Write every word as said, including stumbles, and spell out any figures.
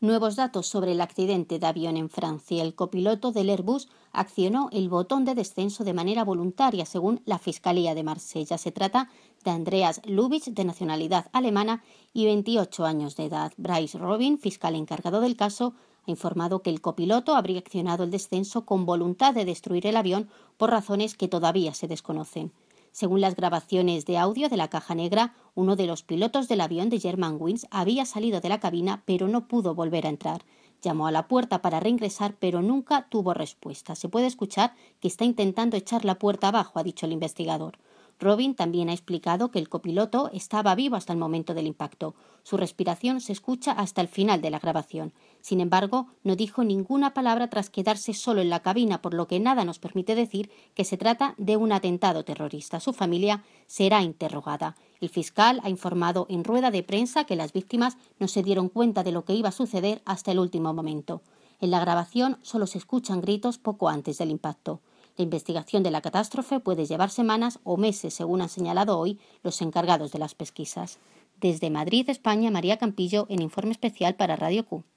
Nuevos datos sobre el accidente de avión en Francia. El copiloto del Airbus accionó el botón de descenso de manera voluntaria, según la Fiscalía de Marsella. Se trata de Andreas Lubitsch, de nacionalidad alemana y veintiocho años de edad. Bryce Robin, fiscal encargado del caso, ha informado que el copiloto habría accionado el descenso con voluntad de destruir el avión por razones que todavía se desconocen. Según las grabaciones de audio de la caja negra, uno de los pilotos del avión de Germanwings había salido de la cabina pero no pudo volver a entrar. Llamó a la puerta para reingresar pero nunca tuvo respuesta. Se puede escuchar que está intentando echar la puerta abajo, ha dicho el investigador. Robin también ha explicado que el copiloto estaba vivo hasta el momento del impacto. Su respiración se escucha hasta el final de la grabación. Sin embargo, no dijo ninguna palabra tras quedarse solo en la cabina, por lo que nada nos permite decir que se trata de un atentado terrorista. Su familia será interrogada. El fiscal ha informado en rueda de prensa que las víctimas no se dieron cuenta de lo que iba a suceder hasta el último momento. En la grabación solo se escuchan gritos poco antes del impacto. La investigación de la catástrofe puede llevar semanas o meses, según han señalado hoy los encargados de las pesquisas. Desde Madrid, España, María Campillo, en Informe Especial para Radio Q.